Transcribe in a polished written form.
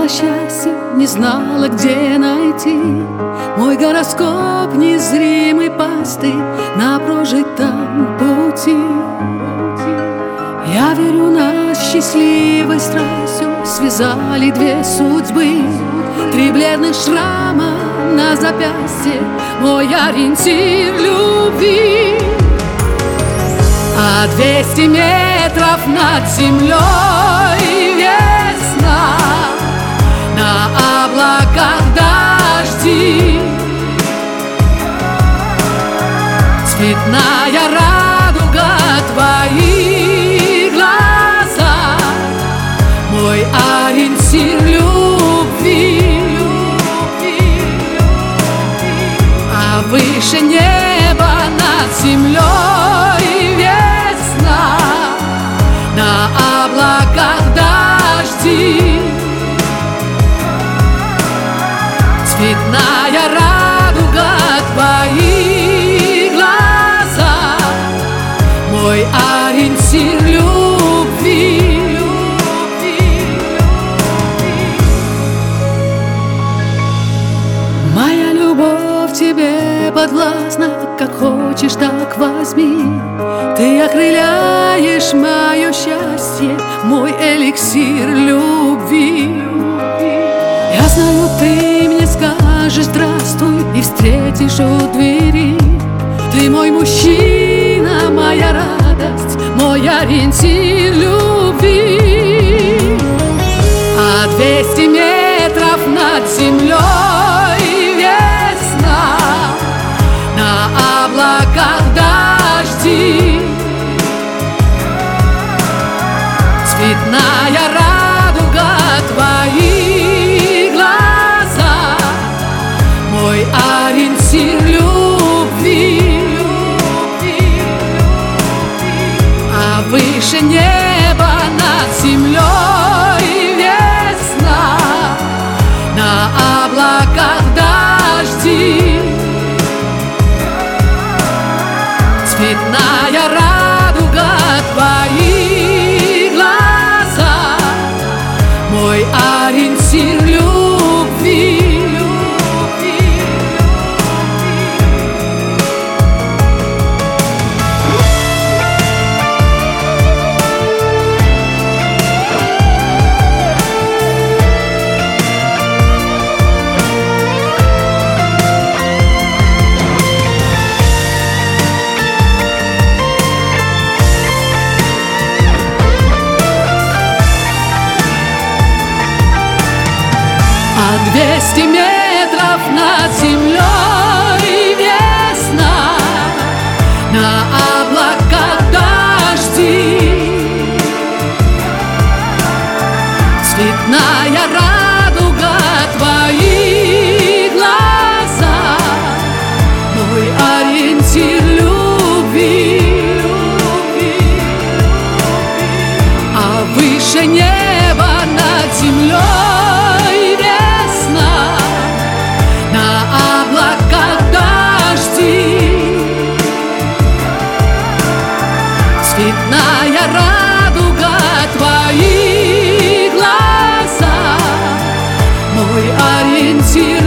искала счастье, не знала, где найти. Мой гороскоп незримый пастырь на прожитом пути. Я верю, нас счастливой страстью связали две судьбы. 3 бледных шрама на запястье, мой ориентир любви. А 200 метров над землей весна, на облаках дожди. Цветная радуга твоих глаза, мой ориентир любви. А выше неба над землей весна, на облаках дожди. Цветная радуга твоих глаза, мой ориентир любви. Моя любовь тебе подвластна, как хочешь, так возьми. Ты окрыляешь мое счастье, мой эликсир любви. Я знаю, ты мне скажешь здравствуй и встретишь у двери. Ты мой мужчина, моя радость, мой ориентир любви. А 200 метров над землей весна, на облаках дожди. Цветная радуга твоих глаза, мой ориентир любви. А выше неба над землей весна, на облаках дожди. Цветная радуга твоих глаза, мой ориентир любви. А 200 метров над землей весна, на облаках дожди. Цветная радуга твоих глаза, мой ориентир любви. А выше неба над землей цветная радуга твоих глаза, мой ориентир